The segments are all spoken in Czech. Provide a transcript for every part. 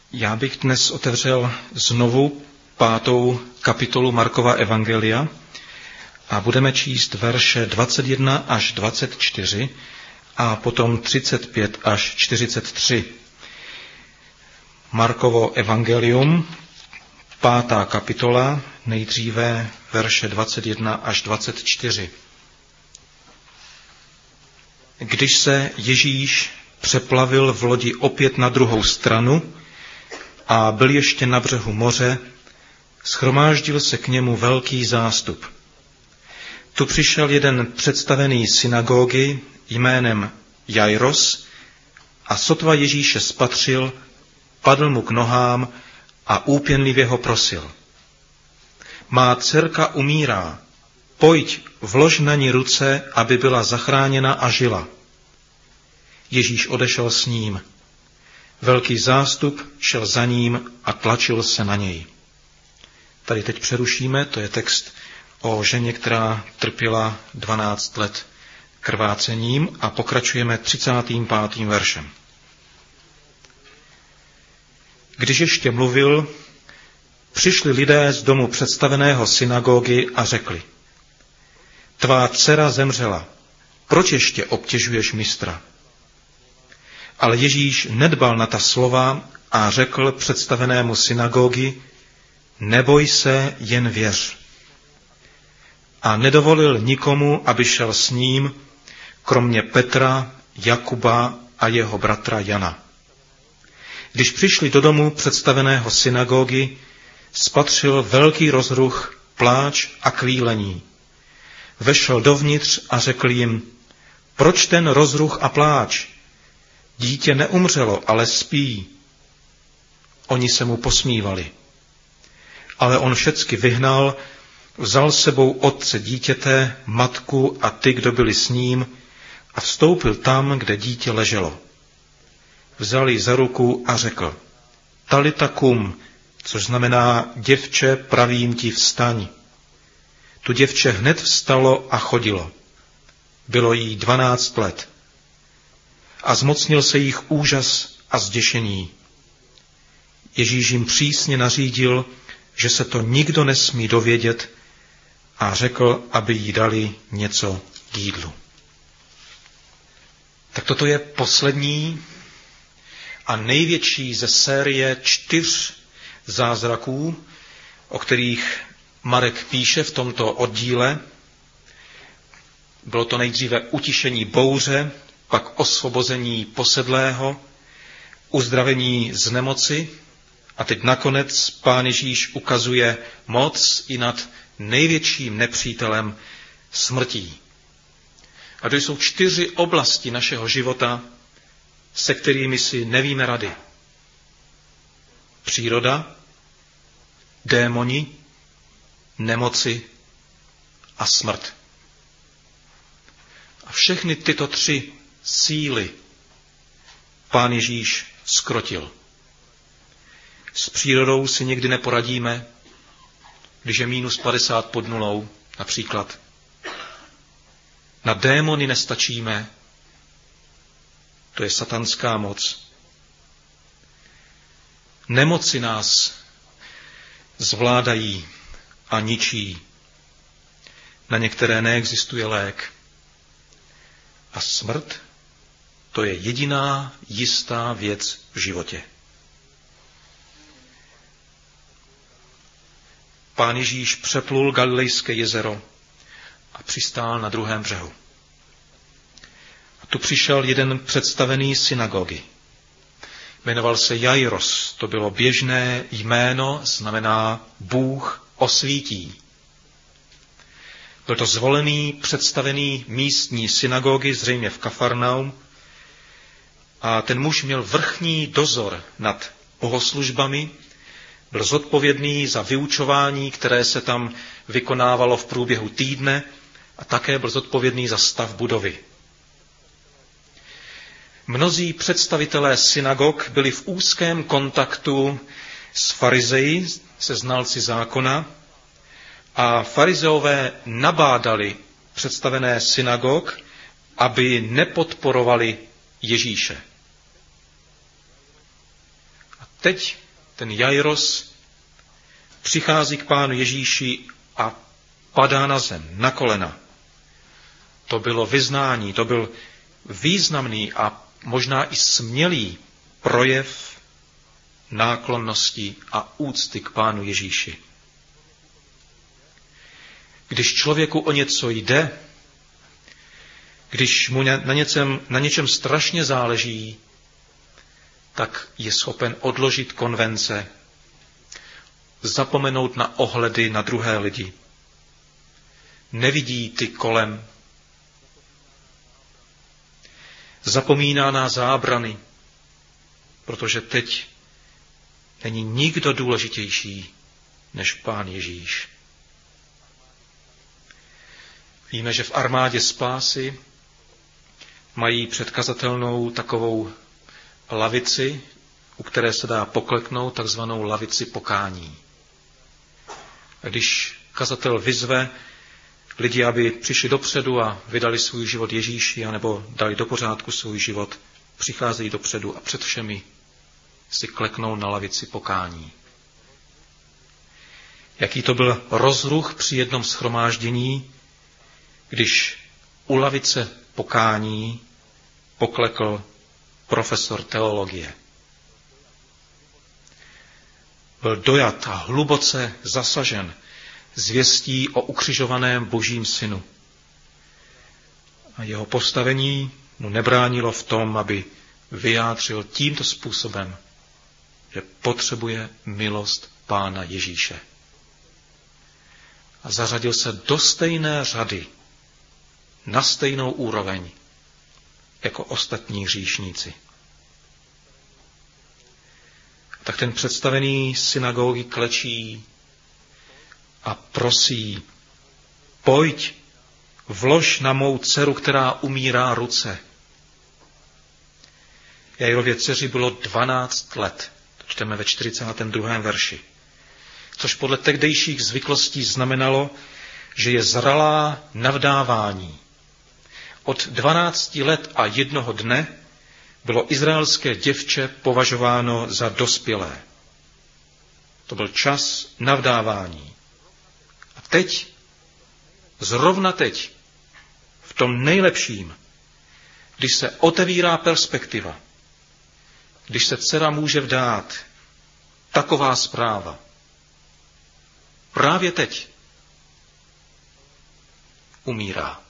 Já bych dnes otevřel znovu 5. kapitolu Markova evangelia a budeme číst verše 21 až 24 a potom 35 až 43. Markovo evangelium, 5. kapitola, nejdříve verše 21 až 24. Když se Ježíš přeplavil v lodi opět na druhou stranu a byl ještě na břehu moře, shromáždil se k němu velký zástup. Tu přišel jeden představený synagogy jménem Jairos a sotva Ježíše spatřil, padl mu k nohám a úpěnlivě ho prosil. Má dcerka umírá, pojď, vlož na ní ruce, aby byla zachráněna a žila. Ježíš odešel s ním. Velký zástup šel za ním a tlačil se na něj. Tady teď přerušíme, to je text o ženě, která trpěla 12 let krvácením a pokračujeme 35. veršem. Když ještě mluvil, přišli lidé z domu představeného synagogy a řekli: Tvá dcera zemřela, proč ještě obtěžuješ mistra? Ale Ježíš nedbal na ta slova a řekl představenému synagogy: Neboj se, jen věř. A nedovolil nikomu, aby šel s ním, kromě Petra, Jakuba a jeho bratra Jana. Když přišli do domu představeného synagogy, spatřil velký rozruch, pláč a kvílení. Vešel dovnitř a řekl jim: Proč ten rozruch a pláč? Dítě neumřelo, ale spí. Oni se mu posmívali. Ale on všecky vyhnal, vzal s sebou otce dítěte, matku a ty, kdo byli s ním, a vstoupil tam, kde dítě leželo. Vzal ji za ruku a řekl: Talita kum, což znamená: děvče, pravím ti, vstaň. Tu děvče hned vstalo a chodilo. Bylo jí 12 let. A zmocnil se jich úžas a zděšení. Ježíš jim přísně nařídil, že se to nikdo nesmí dovědět, a řekl, aby jí dali něco k jídlu. Tak toto je poslední a největší ze série 4 zázraků, o kterých Marek píše v tomto oddíle. Bylo to nejdříve utišení bouře, pak osvobození posedlého, uzdravení z nemoci a teď nakonec Pán Ježíš ukazuje moc i nad největším nepřítelem smrtí. A to jsou 4 oblasti našeho života, se kterými si nevíme rady. Příroda, démoni, nemoci a smrt. A všechny tyto 3 síly Pán Ježíš zkrotil. S přírodou si někdy neporadíme, když je -50 pod nulou, například. Na démony nestačíme, to je satanská moc. Nemoci nás zvládají a ničí. Na některé neexistuje lék. A smrt, to je jediná jistá věc v životě. Pán Ježíš přeplul Galilejské jezero a přistál na druhém břehu. A tu přišel jeden představený synagogy. Jmenoval se Jairos, to bylo běžné jméno, znamená Bůh osvítí. Byl to zvolený, představený místní synagogy, zřejmě v Kafarnaum, a ten muž měl vrchní dozor nad bohoslužbami, byl zodpovědný za vyučování, které se tam vykonávalo v průběhu týdne, a také byl zodpovědný za stav budovy. Mnozí představitelé synagog byli v úzkém kontaktu s farizeji, se znalci zákona, a farizeové nabádali představené synagog, aby nepodporovali Ježíše. A teď ten Jairos přichází k Pánu Ježíši a padá na zem, na kolena. To bylo vyznání, to byl významný a možná i smělý projev náklonnosti a úcty k Pánu Ježíši. Když člověku o něco jde, když mu na něčem strašně záleží, tak je schopen odložit konvence, zapomenout na ohledy na druhé lidi. Nevidí ty kolem. Zapomíná na zábrany, protože teď není nikdo důležitější než Pán Ježíš. Víme, že v armádě spásy mají předkazatelnou takovou lavici, u které se dá pokleknout, takzvanou lavici pokání. A když kazatel vyzve lidi, aby přišli dopředu a vydali svůj život Ježíši, anebo dali do pořádku svůj život, přicházejí dopředu a před všemi si kleknou na lavici pokání. Jaký to byl rozruch při jednom shromáždění, když u lavice pokání poklekl profesor teologie. Byl dojat a hluboce zasažen zvěstí o ukřižovaném Božím synu. A jeho postavení mu nebránilo v tom, aby vyjádřil tímto způsobem, že potřebuje milost Pána Ježíše. A zařadil se do stejné řady, na stejnou úroveň, jako ostatní hříšníci. Tak ten představený synagogy klečí a prosí, pojď, vlož na mou dceru, která umírá, ruce. Jairově dceři bylo 12 let, to čteme ve 42. verši, což podle tehdejších zvyklostí znamenalo, že je zralá na vdávání. Od 12 let a 1 dne bylo izraelské děvče považováno za dospělé. To byl čas na vdávání. A teď, zrovna teď, v tom nejlepším, když se otevírá perspektiva, když se dcera může vdát, taková zpráva. Právě teď umírá.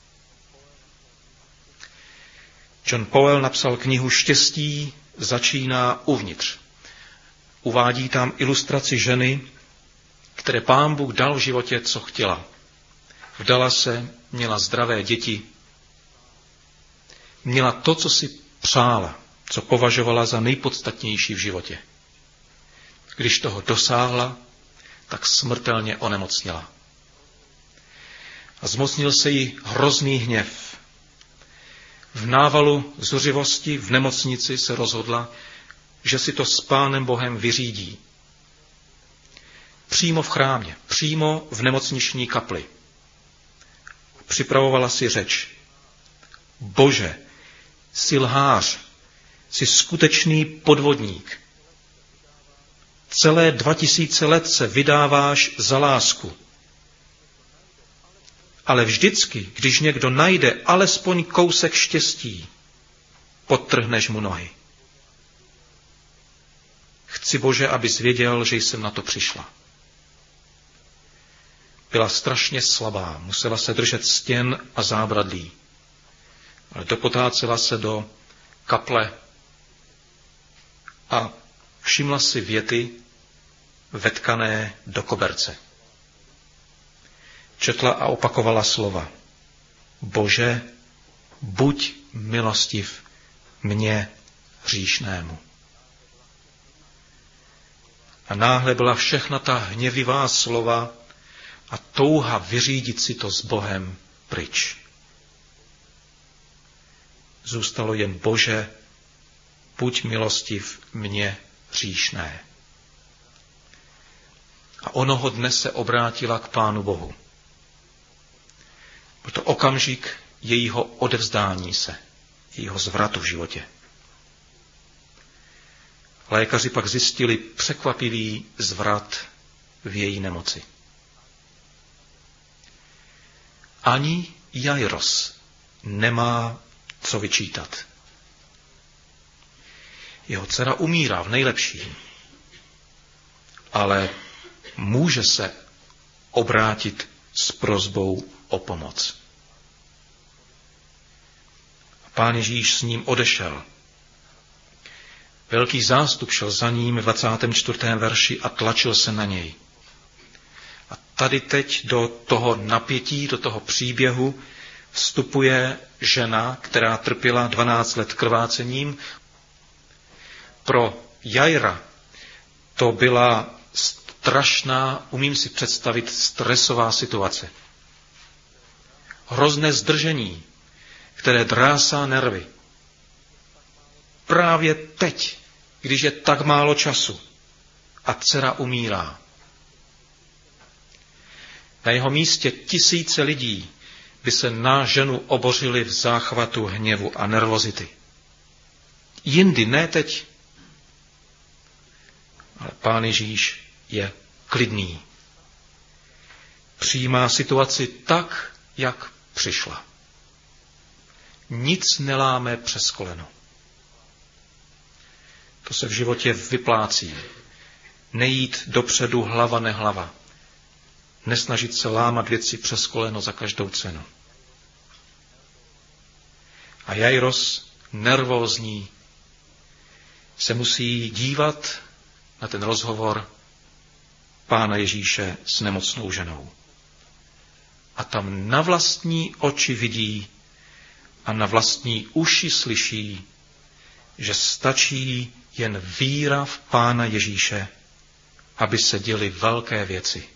John Powell napsal knihu Štěstí začíná uvnitř. Uvádí tam ilustraci ženy, které Pán Bůh dal v životě, co chtěla. Vdala se, měla zdravé děti, měla to, co si přála, co považovala za nejpodstatnější v životě. Když toho dosáhla, tak smrtelně onemocněla. A zmocnil se jí hrozný hněv. V návalu zuřivosti v nemocnici se rozhodla, že si to s Pánem Bohem vyřídí. Přímo v chrámě, přímo v nemocniční kapli. Připravovala si řeč. Bože, jsi lhář, jsi skutečný podvodník. Celé 2000 let se vydáváš za lásku. Ale vždycky, když někdo najde alespoň kousek štěstí, podtrhneš mu nohy. Chci, Bože, abys věděl, že jsem na to přišla. Byla strašně slabá, musela se držet stěn a zábradlí, ale dopotácela se do kaple a všimla si věty vetkané do koberce. Četla a opakovala slova. Bože, buď milostiv mně hříšnému. A náhle byla všechna ta hněvivá slova a touha vyřídit si to s Bohem pryč. Zůstalo jen Bože, buď milostiv mně hříšné. A onoho dne se obrátila k Pánu Bohu. Byl to okamžik jejího odevzdání se, jejího zvratu v životě. Lékaři pak zjistili překvapivý zvrat v její nemoci. Ani Jairos nemá co vyčítat. Jeho dcera umírá v nejlepším, ale může se obrátit s prosbou o pomoc. Pán Ježíš s ním odešel. Velký zástup šel za ním v 24. verši a tlačil se na něj. A tady teď do toho napětí, do toho příběhu vstupuje žena, která trpěla 12 let krvácením. Pro Jaira to byla strašná, umím si představit, stresová situace. Hrozné zdržení, které drásá nervy. Právě teď, když je tak málo času a dcera umírá. Na jeho místě tisíce lidí by se na ženu obořili v záchvatu hněvu a nervozity. Jindy, ne teď. Ale Pán Ježíš je klidný. Přijímá situaci tak, jak přišla. Nic neláme přes koleno. To se v životě vyplácí. Nejít dopředu hlava nehlava. Nesnažit se lámat věci přes koleno za každou cenu. A Jairos, nervózní, se musí dívat na ten rozhovor Pána Ježíše s nemocnou ženou. A tam na vlastní oči vidí a na vlastní uši slyší, že stačí jen víra v Pána Ježíše, aby se děly velké věci.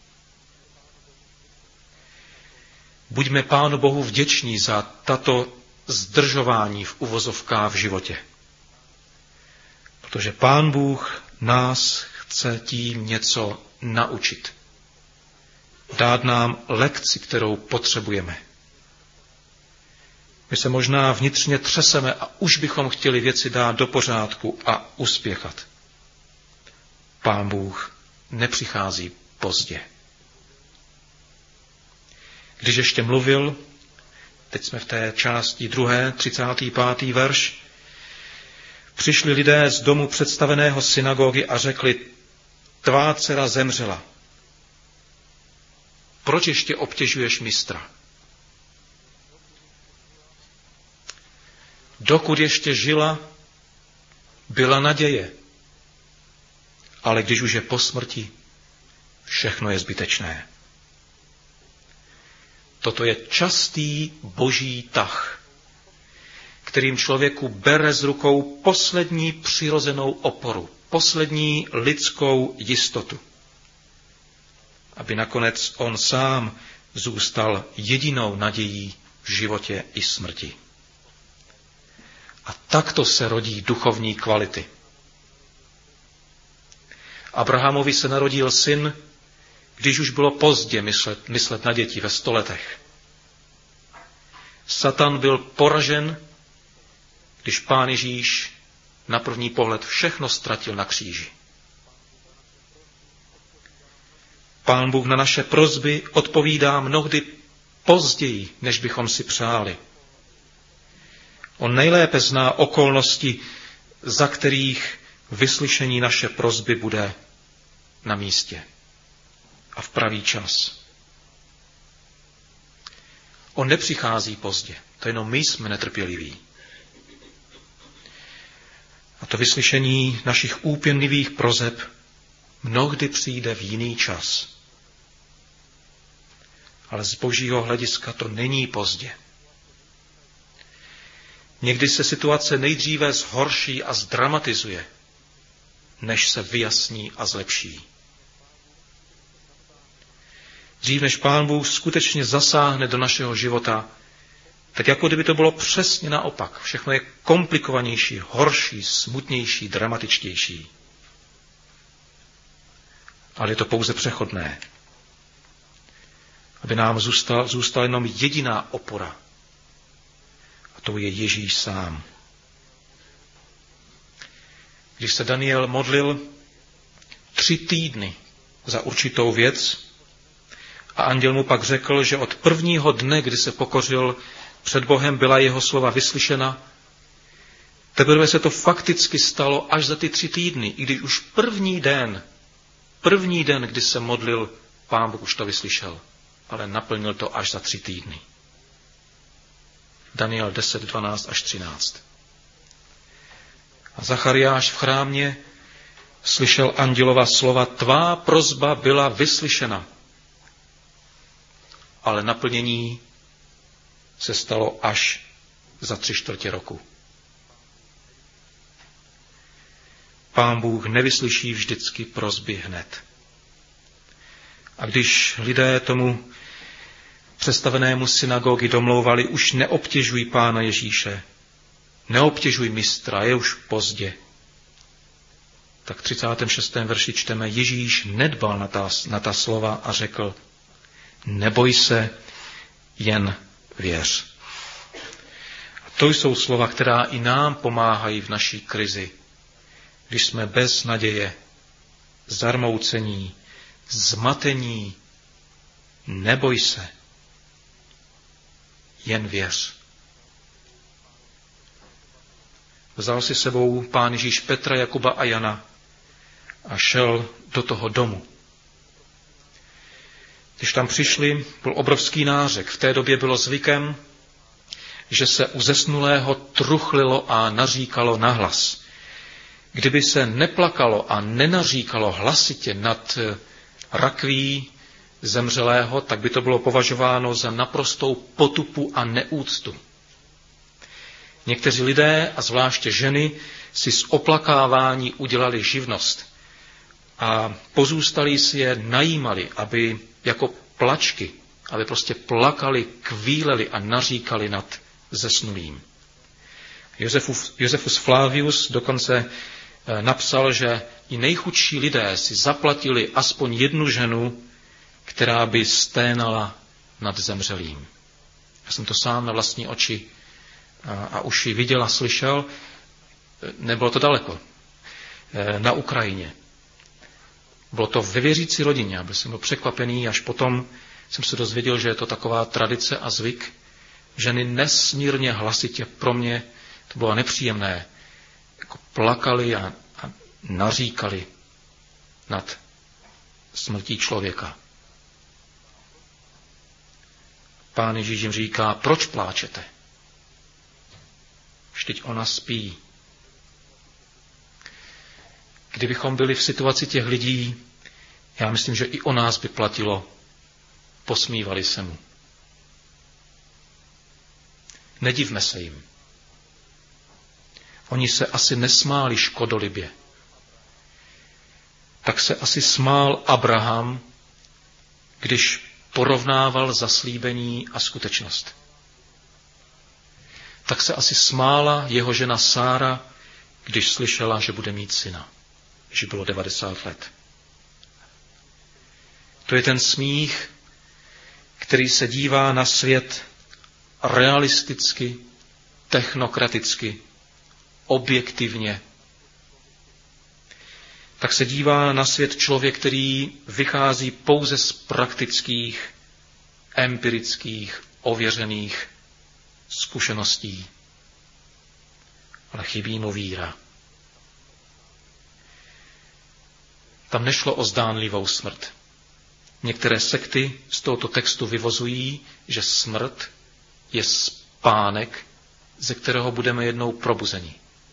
Buďme Pánu Bohu vděční za tato zdržování v uvozovkách v životě. Protože Pán Bůh nás chce tím něco naučit. Dát nám lekci, kterou potřebujeme. My se možná vnitřně třeseme a už bychom chtěli věci dát do pořádku a uspěchat. Pán Bůh nepřichází pozdě. Když ještě mluvil, teď jsme v té části 2., 35. verš, přišli lidé z domu představeného synagogy a řekli, tvá dcera zemřela. Proč ještě obtěžuješ mistra? Dokud ještě žila, byla naděje. Ale když už je po smrti, všechno je zbytečné. Toto je častý boží tah, kterým člověku bere z rukou poslední přirozenou oporu, poslední lidskou jistotu, aby nakonec on sám zůstal jedinou nadějí v životě i smrti. A takto se rodí duchovní kvality. Abrahamovi se narodil syn, když už bylo pozdě myslet na děti ve 100 letech. Satan byl poražen, když Pán Ježíš na první pohled všechno ztratil na kříži. Pán Bůh na naše prosby odpovídá mnohdy později, než bychom si přáli. On nejlépe zná okolnosti, za kterých vyslyšení naše prosby bude na místě a v pravý čas. On nepřichází pozdě, to jenom my jsme netrpěliví. A to vyslyšení našich úpěnlivých proseb mnohdy přijde v jiný čas. Ale z božího hlediska to není pozdě. Někdy se situace nejdříve zhorší a zdramatizuje, než se vyjasní a zlepší. Dřív než Pán Bůh skutečně zasáhne do našeho života, tak jako kdyby to bylo přesně naopak. Všechno je komplikovanější, horší, smutnější, dramatičtější. Ale je to pouze přechodné. Aby nám zůstala jenom jediná opora. A to je Ježíš sám. když se Daniel modlil 3 týdny za určitou věc a anděl mu pak řekl, že od prvního dne, kdy se pokořil před Bohem, byla jeho slova vyslyšena. Teprve se to fakticky stalo až za ty 3 týdny, i když už první den, kdy se modlil, Pán Bůh už to vyslyšel, ale naplnil to až za 3 týdny. Daniel 10, 12 až 13. A Zachariáš v chrámě slyšel andělova slova, tvá prosba byla vyslyšena, ale naplnění se stalo až za 3/4 roku. Pán Bůh nevyslyší vždycky prosby hned. A když lidé tomu představenému synagogy domlouvali, už neobtěžuj Pána Ježíše, neobtěžuj mistra, je už pozdě. Tak v 36. verši čteme, Ježíš nedbal na ta slova a řekl, neboj se, jen věř. A to jsou slova, která i nám pomáhají v naší krizi, když jsme bez naděje, zarmoucení, zmatení. Neboj se, jen věř. Vzal si sebou Pán Ježíš Petra, Jakuba a Jana a šel do toho domu. Když tam přišli, byl obrovský nářek. V té době bylo zvykem, že se u zesnulého truchlilo a naříkalo nahlas. Kdyby se neplakalo a nenaříkalo hlasitě nad rakví zemřelého, tak by to bylo považováno za naprostou potupu a neúctu. Někteří lidé, a zvláště ženy, si z oplakávání udělali živnost a pozůstalí si je najímali, aby jako plačky, aby prostě plakali, kvíleli a naříkali nad zesnulým. Josefus Flavius dokonce napsal, že i nejchudší lidé si zaplatili aspoň jednu ženu, která by sténala nad zemřelým. Já jsem to sám na vlastní oči a uši viděl a slyšel. Nebylo to daleko. Na Ukrajině. Bylo to ve věřící rodině. Byl jsem byl překvapený, až potom jsem se dozvěděl, že je to taková tradice a zvyk. Ženy nesmírně hlasitě, pro mě to bylo nepříjemné, jako plakali a naříkali nad smrtí člověka. Pán Ježíš jim říká, proč pláčete? Vždyť ona spí. Kdybychom byli v situaci těch lidí, já myslím, že i o nás by platilo, posmívali se mu. Nedivme se jim. Oni se asi nesmáli škodolibě. Tak se asi smál Abraham, když porovnával zaslíbení a skutečnost. Tak se asi smála jeho žena Sára, když slyšela, že bude mít syna, že bylo 90 let. To je ten smích, který se dívá na svět realisticky, technokraticky, objektivně. Tak se dívá na svět člověk, který vychází pouze z praktických, empirických, ověřených zkušeností. Ale chybí mu víra. Tam nešlo o zdánlivou smrt. Některé sekty z tohoto textu vyvozují, že smrt je spánek, ze kterého budeme jednou probuzeni.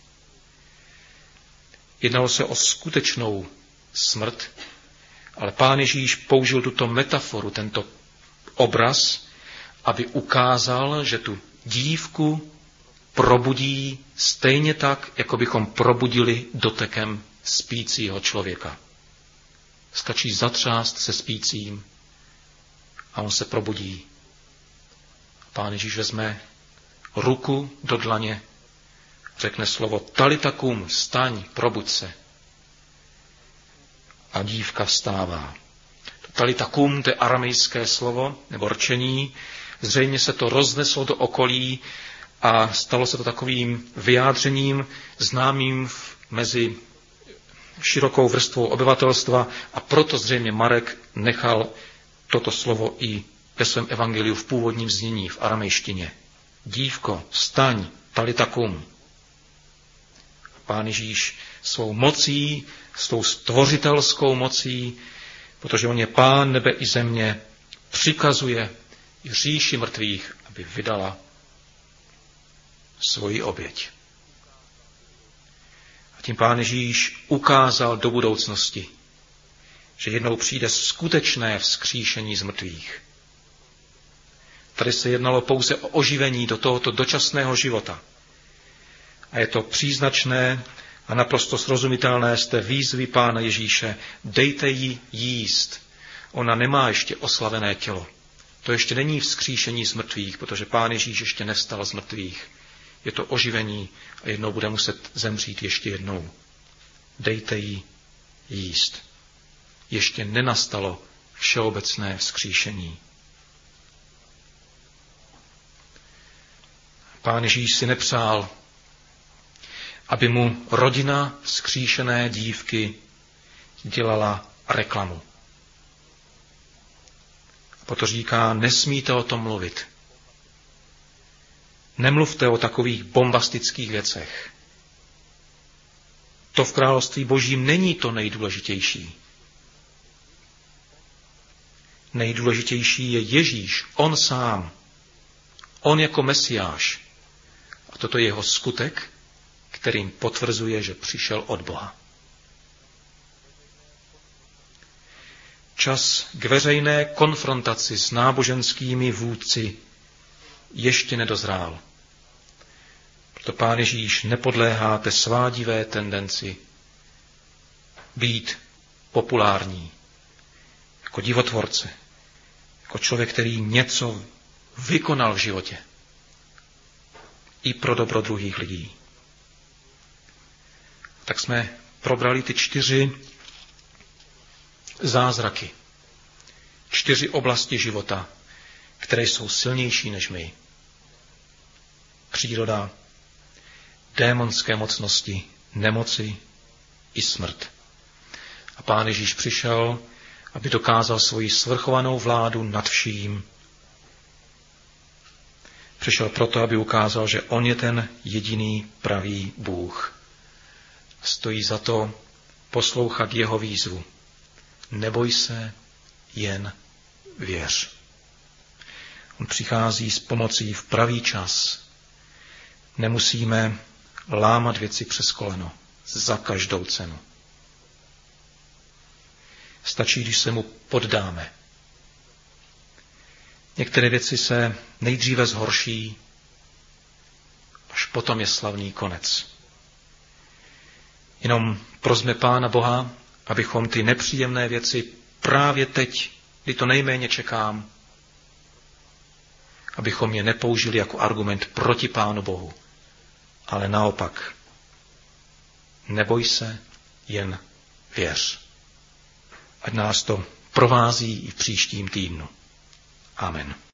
Jednalo se o skutečnou smrt, ale Pán Ježíš použil tuto metaforu, tento obraz, aby ukázal, že tu dívku probudí stejně tak, jako bychom probudili dotekem spícího člověka. Stačí zatřást se spícím a on se probudí. Pán Ježíš vezme ruku do dlaně, řekne slovo talita kum, vstaň, probuď se. A dívka vstává. Talita kum, to je aramejské slovo, nebo rčení. Zřejmě se to rozneslo do okolí a stalo se to takovým vyjádřením známým mezi širokou vrstvou obyvatelstva a proto zřejmě Marek nechal toto slovo i ve svém evangeliu v původním znění v aramejštině. Dívko, vstaň, talita kum. Pán Ježíš svou mocí, s tou stvořitelskou mocí, protože on je Pán nebe i země, přikazuje i říši mrtvých, aby vydala svoji oběť. A tím Pán Ježíš ukázal do budoucnosti, že jednou přijde skutečné vzkříšení z mrtvých. Tady se jednalo pouze o oživení do tohoto dočasného života. A je to příznačné a naprosto srozumitelné z té výzvy Pána Ježíše. Dejte jí jíst. Ona nemá ještě oslavené tělo. To ještě není vzkříšení z mrtvých, protože Pán Ježíš ještě nevstal z mrtvých. Je to oživení a jednou bude muset zemřít ještě jednou. Dejte jí jíst. Ještě nenastalo všeobecné vzkříšení. Pán Ježíš si nepřál, aby mu rodina vzkříšené dívky dělala reklamu. A proto říká, nesmíte o tom mluvit. Nemluvte o takových bombastických věcech. To v království božím není to nejdůležitější. Nejdůležitější je Ježíš, on sám. On jako Mesiáš. A toto je jeho skutek, kterým potvrzuje, že přišel od Boha. Čas k veřejné konfrontaci s náboženskými vůdci ještě nedozrál. Proto Pán Ježíš nepodléhá té svádivé tendenci být populární, jako divotvorce, jako člověk, který něco vykonal v životě i pro dobro druhých lidí. Tak jsme probrali ty 4 zázraky, 4 oblasti života, které jsou silnější než my. Příroda, démonské mocnosti, nemoci i smrt. A Pán Ježíš přišel, aby dokázal svoji svrchovanou vládu nad vším. Přišel proto, aby ukázal, že on je ten jediný pravý Bůh. Stojí za to poslouchat jeho výzvu. Neboj se, jen věř. On přichází s pomocí v pravý čas. Nemusíme lámat věci přes koleno za každou cenu. Stačí, když se mu poddáme. Některé věci se nejdříve zhorší, až potom je slavný konec. Jenom prosme Pána Boha, abychom ty nepříjemné věci právě teď, kdy to nejméně čekám, abychom je nepoužili jako argument proti Pánu Bohu, ale naopak. Neboj se, jen věř. Ať nás to provází i v příštím týdnu. Amen.